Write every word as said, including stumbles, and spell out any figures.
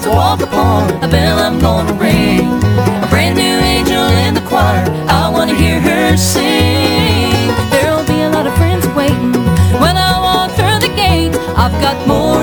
I walk upon a bell I'm gonna ring. A brand new angel in the choir, I wanna hear her sing. There'll be a lot of friends waiting when I walk through the gate. I've got more